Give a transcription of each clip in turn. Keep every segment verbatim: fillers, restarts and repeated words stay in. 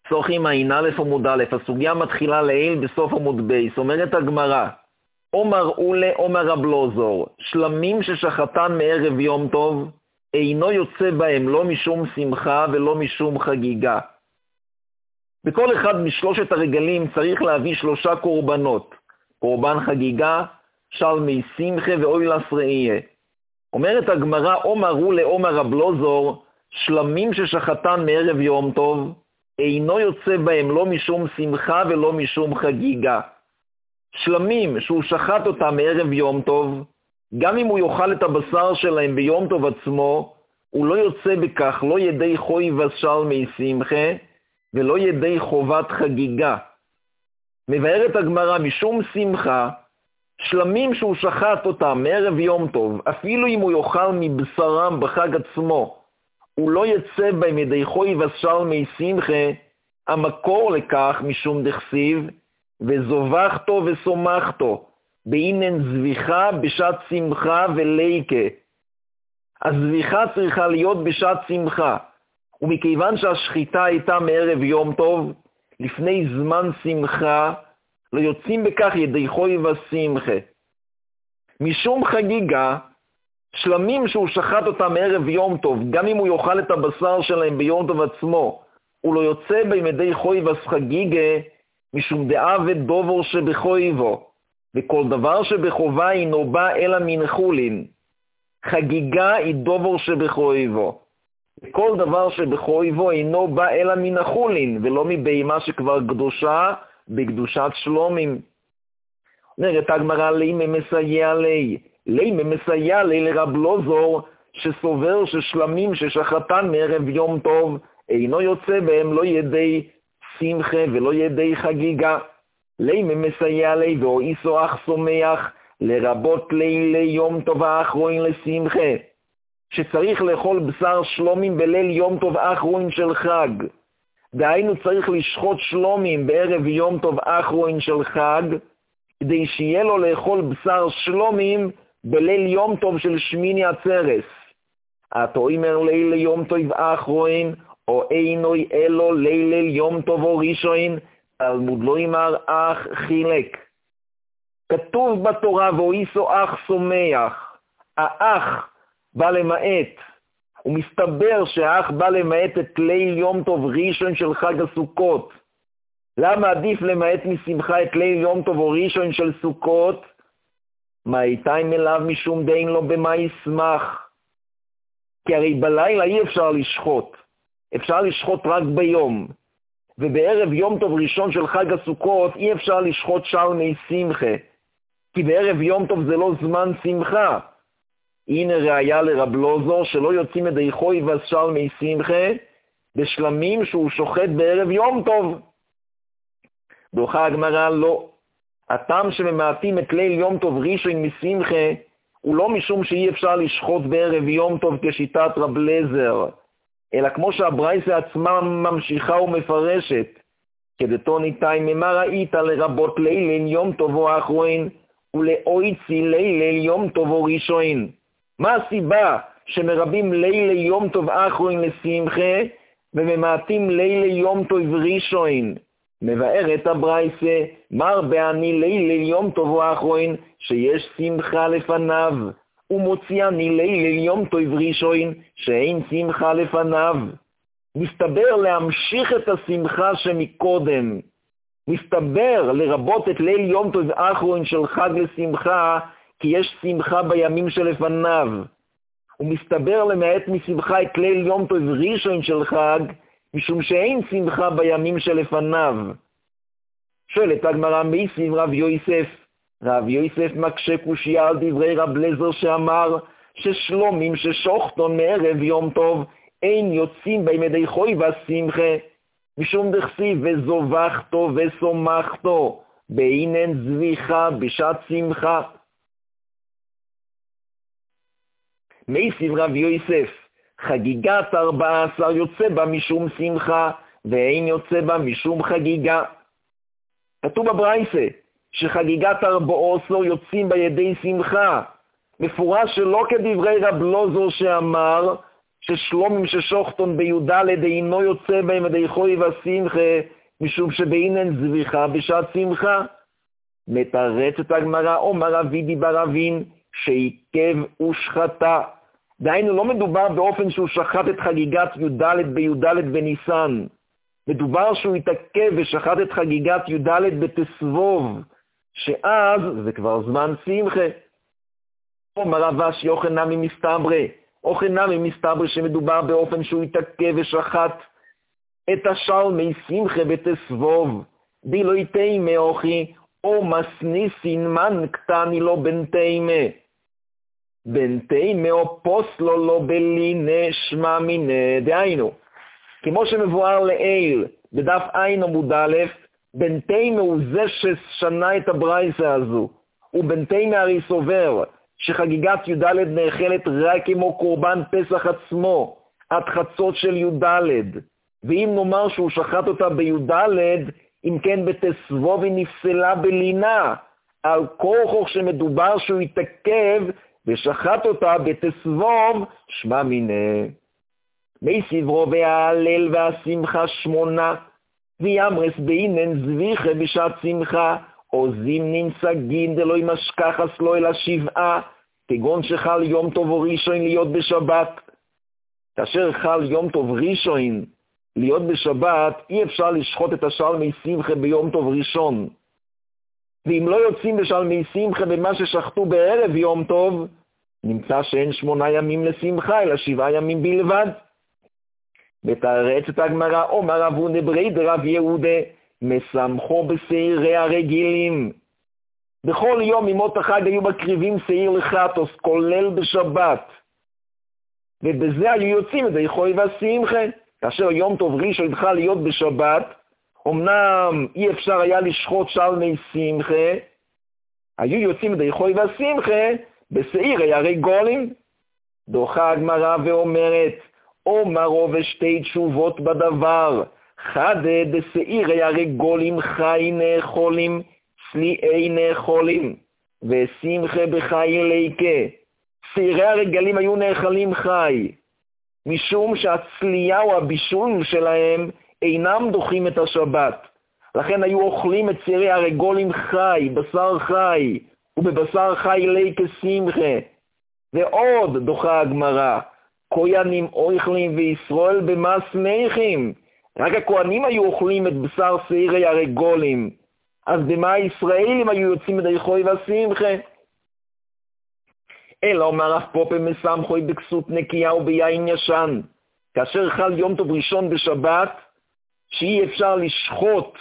צורכים עין א' עמוד א', הסוגיה מתחילה לעיל בסוף עמוד בייס, אומרת הגמרא, אומר אולה אומר רב לוזור, שלמים ששחטן מערב יום טוב, אינו יוצא בהם לא משום שמחה ולא משום חגיגה. בכל אחד משלושת הרגלים צריך להביא שלושה קורבנות, קורבן חגיגה, שלמי שמחה ואוילס ראייה. אומרת הגמרא, אומר אולה אומר רב לוזור, שלמים ששחטן מערב יום טוב, אינו יוצא בהם לא משום שמחה ולא משום חגיגה. שלמים שהוא שחט אותם מערב יום טוב, גם אם הוא יאכל את הבשר שלהם ביום טוב עצמו, הוא לא יוצא בכך לא ידי חוי ושלמי שמחה, ולא ידי חובת חגיגה. מבארת הגמרא, משום שמחה, שלמים שהוא שחט אותם מערב יום טוב, אפילו אם הוא יאכל מבשרם בחג עצמו, הוא לא יצא בהם ידי חוי ושלמי שמחה, המקור לכך משום דכסיב, וזובחתו וסומכתו, באינן זביחה בשעת שמחה וליקה. הזביחה צריכה להיות בשעת שמחה, ומכיוון שהשחיטה הייתה מערב יום טוב, לפני זמן שמחה, לא יוצאים בכך ידי חוי ושמחה. משום חגיגה, שלמים שהוא שחט אותם מערב יום טוב, גם אם הוא יאכל את הבשר שלהם ביום טוב עצמו, הוא לא יוצא בהם ידי חוי ושחגיגה, משום דעה ודובור שבחויבו, וכל דבר שבחובה אינו בא אלא מן חולין. חגיגה היא דובור שבחויבו, וכל דבר שבחויבו אינו בא אלא מן החולין, ולא מבהמה שכבר קדושה בקדושת שלומים. אומרת הגמרא, לימה מסייע לי, לימה מסייע לי לרב לוזור, שסובר ששלמים ששחטן מערב יום טוב, אינו יוצא בהם לא ידי שמחה ולא ידי חגיגה. לימה מסייע לי ואיסו אך סומך, לרבות לילה יום טוב האחרון לשמחה, שצריך לאכול בשר שלומים בליל יום טוב האחרון של חג. דהיינו צריך לשחוט שלומים בערב יום טוב האחרון של חג, כדי שיהיה לו לאכול בשר שלומים בליל יום טוב של שמיני עצרס. אתה אומר לילה יום טוב האחרון, או אינוי אלו לילה יום טוב או ראשון, תלמוד לא אמר אח חילק. כתוב בתורה, ואיסו אח סומך, האח בא למעט, ומסתבר שהאח בא למעט את ליל יום טוב ראשון של חג הסוכות. למה עדיף למעט משמחה את ליל יום טוב או ראשון של סוכות? מה איתיים אליו משום דין לו במה ישמח? כי הרי בלילה אי אפשר לשחוט, אפשר לשחוט רק ביום, ובערב יום טוב ראשון של חג הסוכות אי אפשר לשחוט שלמי שמחה, כי בערב יום טוב זה לא זמן שמחה. הנה ראיה לרב לוזור שלא יוצאים ידי חוי ושלמי שמחה בשלמים שהוא שוחט בערב יום טוב. דוחה הגמרא, לא. הטעם שממעטים את ליל יום טוב ראשון משמחה הוא לא משום שאי אפשר לשחוט בערב יום טוב כשיטת רב לזר, אלא כמו שהברייסה עצמה ממשיכה ומפרשת, כדתו ניתאי ממה ראית לרבות ליל יום טוב או האחרון, ולאויצי ליל יום טוב או ראשון. מה הסיבה שמרבים ליל יום טוב האחרון לשמחה, וממעטים ליל יום טוב ראשון? מבארת הברייסה, מר בעני ליל יום טוב או האחרון, שיש שמחה לפניו, ומוציאני ליל יום טוב ראשון, שאין שמחה לפניו. מסתבר להמשיך את השמחה שמקודם. מסתבר לרבות את ליל יום טוב האחרון של חג לשמחה, כי יש שמחה בימים שלפניו. ומסתבר למעט משמחה את ליל יום טוב ראשון של חג, משום שאין שמחה בימים שלפניו. שואלת הגמרא, מייסיב רב יוסף. רב יוסף מקשה קושיה על דברי רב לזר שאמר ששלומים ששוחטון מערב יום טוב אין יוצאים בהם ידי חוי ושמחה, משום דכסיב וזובחתו וסומכתו באינן זביחה בשעת שמחה. מייסיב רב יוסף, חגיגת ארבע עשר יוצא בה משום שמחה ואין יוצא בה משום חגיגה. כתוב בברייסה שחגיגת ארבע עשר יוצאים בידי שמחה, מפורש שלא כדברי רב לוזור שאמר ששלומים ששוכתון ביודלת אינו יוצא בהם עדי חוי ושמחה, משום שבאינן זביחה בשעת שמחה. מתרצת הגמרא, אומר אבידי ברבין, שעיכב ושחטה. דהיינו, לא מדובר באופן שהוא שחט את חגיגת יודלת ביודלת בניסן. מדובר שהוא התעכב ושחט את חגיגת יודלת בתסבוב, שאז זה כבר זמן שמחה. אומר רבש יוחנן נמי מסתברא, אוכן נמי מסתברא שמדובר באופן שהוא התעכב ושחט את השלמי שמחה בתסבוב. די לא יתימה אוכי, או מסניסין מן קטני לו בנתימה. בנתימה או פוסלו לו בלינה שמע מינה. דהיינו, כמו שמבואר לעיל בדף עין עמוד א', בנתימה הוא זה ששנה את הברייסה הזו. ובנתימה הרי סובר שחגיגת יודלת נאכלת רק כמו קורבן פסח עצמו, עד חצות של יודלת. ואם נאמר שהוא שחט אותה ביודלת, אם כן בתסבוב היא נפסלה בלינה, על כורחוך שמדובר שהוא יתעכב ושחט אותה בתסבוב, שמע מינה. מי סברו וההלל והשמחה שמונה, ויאמרס באינן זביחה בשעת שמחה, או זימנין סגין דלוי משכחס לו אלא שבעה, כגון שחל יום טוב או ראשון להיות בשבת. כאשר חל יום טוב ראשון להיות בשבת, אי אפשר לשחוט את השלמי שמחה ביום טוב ראשון. ואם לא יוצאים בשלמי שמחה במה ששחטו בערב יום טוב, נמצא שאין שמונה ימים לשמחה, אלא שבעה ימים בלבד. בתרץ את הגמרא, אומר רב הונא ברי דרב יהודה, משמחו בשעירי הרגילים. בכל יום ימות החג היו מקריבים שעיר לחטוס, כולל בשבת. ובזה היו יוצאים את היכוי והשמחה. כאשר יום טוב ראשון התחל להיות בשבת, אמנם אי אפשר היה לשחוט שלמי שמחה, היו יוצאים את היכוי והשמחה בשעירי הרגולים. דוחה הגמרא ואומרת, אומרו ושתי תשובות בדבר, חדה דשעירי הרגולים חי נאכולים, צליעי נאכולים, ושמחה בחי ליקה. שעירי הרגלים היו נאכלים חי, משום שהצלייה או הבישול שלהם אינם דוחים את השבת. לכן היו אוכלים את שעירי הרגולים חי, בשר חי, ובבשר חי ליקה שמחה. ועוד דוחה הגמרא, כהנים אוכלים וישראל במס מייכים. רק הכהנים היו אוכלים את בשר שעירי הרגולים. אז במה הישראלים היו יוצאים את היכוי והשמחה? אלא אומר אף פופה מסמכוי בכסות נקייה וביין ישן. כאשר חל יום טוב ראשון בשבת, שאי אפשר לשחוט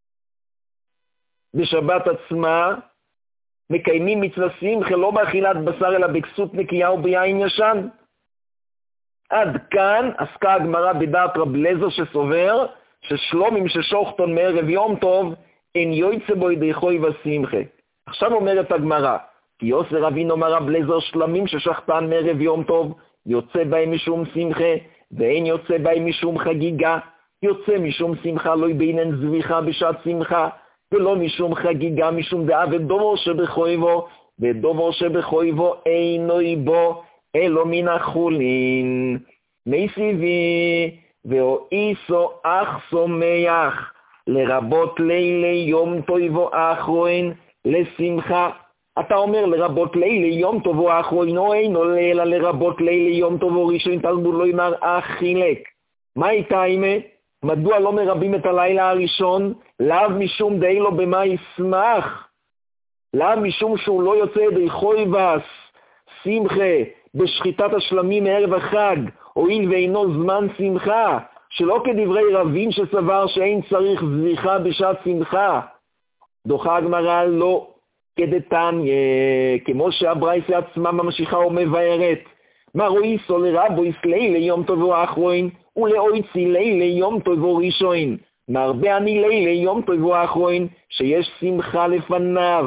בשבת עצמה, מקיימים מצווה שמחה לא באכילת בשר אלא בכסות נקייה וביין ישן. עד כאן עסקה הגמרא בדעת רב אליעזר שסובר ששלומים ששוכתון מערב יום טוב אין יוצא בו ידי חוי ושמחה. עכשיו אומרת הגמרא, כי יוסר רבין אומר רב אליעזר שלמים ששחטן מערב יום טוב יוצא בהם משום שמחה, ואין יוצא בהם משום חגיגה. יוצא משום שמחה לא יבינן זביחה בשעת שמחה, ולא משום חגיגה משום דעה, ודובר שבחויבו, ודובר שבחויבו אינו בו אלו מן החולין. מי סיבי ואיסו אך סומך, לרבות לילי יום טובו אחרון לשמחה. אתה אומר לרבות לילי יום טובו אחרון, או אינו לילה לרבות לילי יום טובו ראשון, תלמוד לא יאמר אך חילק. מה איתה אימה? מדוע לא מרבים את הלילה הראשון? לאו משום די לו במה ישמח, לאו משום שהוא לא יוצא ידי חוי וס שמחה בשחיטת השלמים מערב החג, הואיל ואינו זמן שמחה, שלא כדברי רבים שסבר שאין צריך זביחה בשעת שמחה. דוחה הגמרא לא כדתניא, כמו שהברייסה עצמה ממשיכה ומבארת, מה רואיסו לרבויס לילה יום טובו האחרון, ולאויצי לילה יום טובו ראשון, מרבה אני לילה יום טובו האחרון, שיש שמחה לפניו.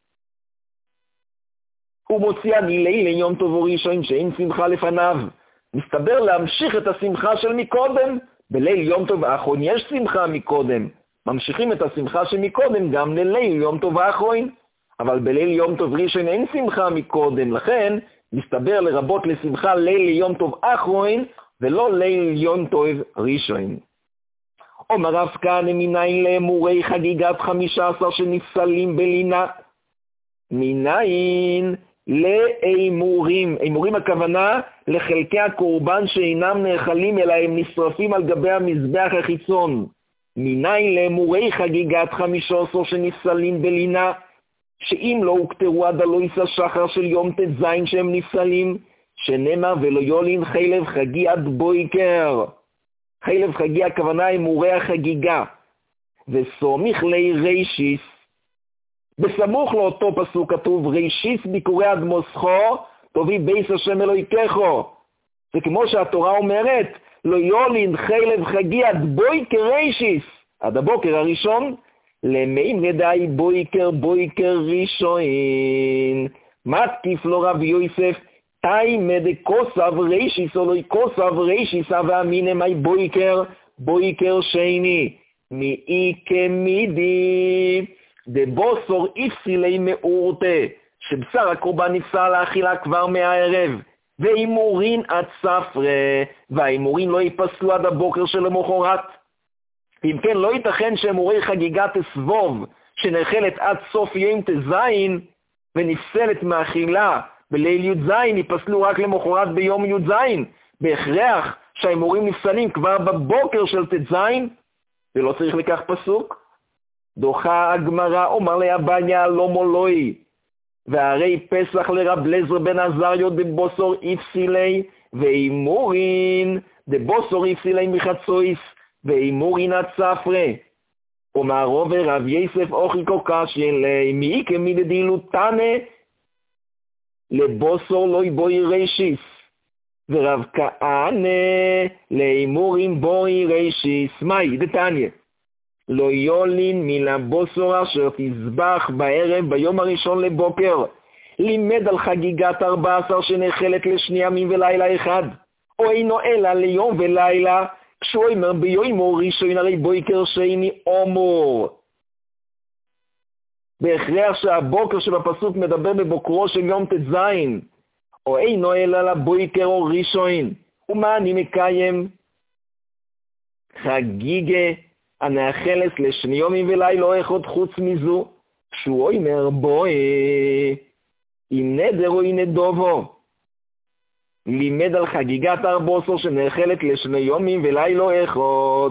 הוא מוציא אני לילה יום טובו ראשון, שאין שמחה לפניו. מסתבר להמשיך את השמחה של מקודם. בליל יום טוב האחרון יש שמחה מקודם. ממשיכים את השמחה של מקודם גם לליל יום טוב האחרון. אבל בליל יום טוב ראשון אין שמחה מקודם. לכן מסתבר לרבות לשמחה ליל יום טוב האחרון, ולא ליל יום טוב ראשון. אומר רב כהנא, מניין לאמורי חגיגת חמישה עשר שנפסלים בלינה? מניין לאמורים. אמורים הכוונה לחלקי הקורבן שאינם נאכלים אלא הם נשרפים על גבי המזבח החיצון. מניין לאמורי חגיגת חמישה עשר שנפסלים בלינה? שאם לא הוקטרו עד הלויס השחר של יום תזין שהם נפסלים, שנאמר ולא יולין חילב חגי עד בויקר. חילב חגי הכוונה אמורי החגיגה. וסומיך לי רישיס. בסמוך לאותו פסוק כתוב רישיס ביקורי עד מוסכו תובי בייס השם אלוהיכךו. זה כמו שהתורה אומרת לא יולין חילב חגי עד בויקר רישיס. עד הבוקר הראשון. למאים ידעי בויקר בויקר ראשון. מתקיף לו רב יוסף תאי מדקוסב רישיס או לא יקוסב רישיס ואמיני מי בויקר בויקר שני. מאי כמידי דבוסור איפסילי מאורתה, שבשר הקורבן נפסל לאכילה כבר מהערב, ואימורין עד ספרה, והאימורין לא ייפסלו עד הבוקר של המחרת. אם כן, לא ייתכן שאמורי חגיגת סבוב, שנאכלת עד סוף יום תזין, ונפסלת מאכילה בליל י"ז, ייפסלו רק למחרת ביום י"ז, בהכרח שהאימורים נפסלים כבר בבוקר של תזין, ולא צריך לקח פסוק. דוחה הגמרא, אומר לאבניה לא מולוי, והרי פסח לרב לזר בן עזריו דבוסור איפסילי, ואימורין דבוסור איפסילי מחצויס, ואימורין עד ספרה. אומר רובה רב יסף אוכי קוקשי לי, מי כמידי דילו תנה, לבוסור לא יבואי רישיס. ורב כהנא לאימורין בואי רישיס. מאי דתניא. לא יולין מן הבוסור אשר תזבח בערב ביום הראשון לבוקר. לימד על חגיגת ארבע עשר שנאכלת לשני ימים ולילה אחד. או אינו אלא ליום ולילה, כשהוא אומר ביום ראשון הרי בויקר שני אומור. בהכרח שהבוקר שבפסוק מדבר בבוקרו של יום תזין. או אינו אלא לבויקר או ראשון. ומה אני מקיים? חגיגה הנאכלת לשני יומים ולילה אחד חוץ מזו, כשהוא אומר בואי, אם נדר או הנה דובו. לימד על חגיגת ארבע-עשר שנאכלת לשני יומים ולילה אחד.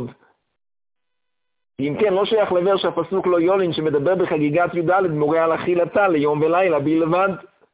אם כן, לא שייך לבר שהפסוק לא יולין שמדבר בחגיגת י"ד מורה על אכילתה ליום ולילה בלבד.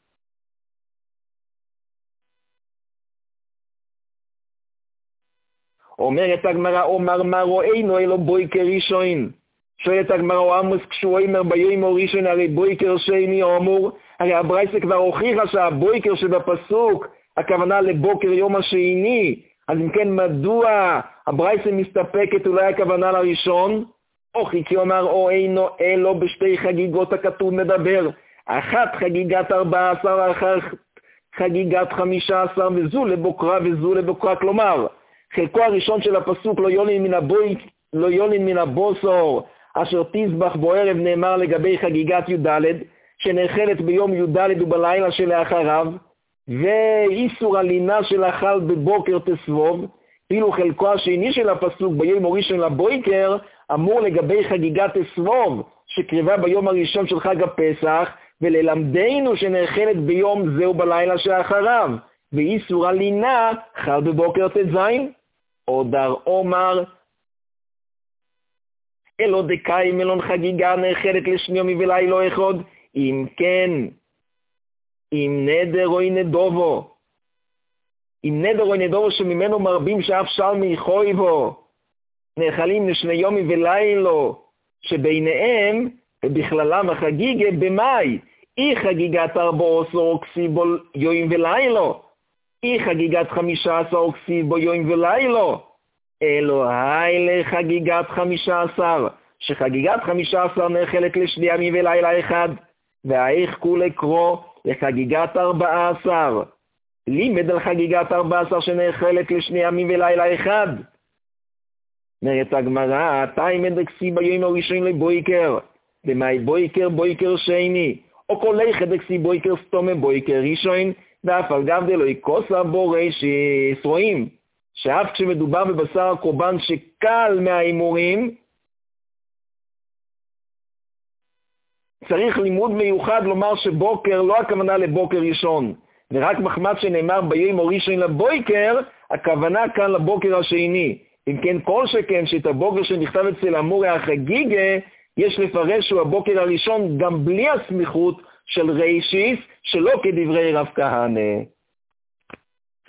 אומרת הגמרא, אומר מה רואינו אלו בויקר ראשון. שואלת הגמרא, עמוס כשהוא אומר ביום הראשון הרי בויקר שני אמור, הרי הברייתא כבר הוכיחה שהבויקר שבפסוק הכוונה לבוקר יום השני. אז אם כן, מדוע הברייתא מסתפקת אולי הכוונה לראשון? או כי אומר או אינו אלו בשתי חגיגות הכתוב מדבר, אחת חגיגת ארבע עשר, אחת חגיגת חמישה עשר, וזו לבוקרה וזו לבוקרה. כלומר חלקו הראשון של הפסוק לא יולין מן הבויק, לא יולין מן הבוסור אשר תזבח בו ערב נאמר לגבי חגיגת י"ד שנאכלת ביום י"ד ובלילה שלאחריו, ואיסור הלינה של אכל בבוקר תסבוב. אילו חלקו השני של הפסוק ביום הראשון לבויקר אמור לגבי חגיגת תסבוב שקריבה ביום הראשון של חג הפסח, וללמדנו שנאכלת ביום זה ובלילה שאחריו, ואיסור הלינה חל בבוקר תזין. עודר אומר אלו דקאי מלון חגיגה נאכלת לשני יומי ולילה אחד, אם כן אם נדר או נדובו, אם נדר או נדובו שממנו מרבים שאף שלמי חויבו נאכלים לשני יומי ולילה שביניהם ובכללם החגיגה במאי אי חגיגת ארבע עשר או כסיבו יום ולילה, אי חגיגת חמישה עשר או כסיבו יום ולילה, אלו היי לחגיגת חמישה עשר שחגיגת חמישה עשר נאכלת לשני ימים ולילה אחד, והאיך כולי קרוא לחגיגת ארבע עשר. לימד על חגיגת ארבע עשר שנאכלת לשני ימים ולילה אחד. אומרת הגמרא, תאי מדקסי ביום הראשון לבויקר, במאי בויקר בויקר שני, או כל איכא דקסי בויקר סתומה בויקר ראשון, ואף על גב דלא יקוסה בו רישיס. רואים שאף כשמדובר בבשר הקורבן שקל מההימורים, צריך לימוד מיוחד לומר שבוקר לא הכוונה לבוקר ראשון, ורק מחמד שנאמר ביום הראשון לבויקר, הכוונה כאן לבוקר השני. אם כן, כל שכן שאת הבוקר שנכתב אצל אמורי החגיגה, יש לפרש שהוא הבוקר הראשון גם בלי הסמיכות של ריישיס, שלא כדברי רב כהנא.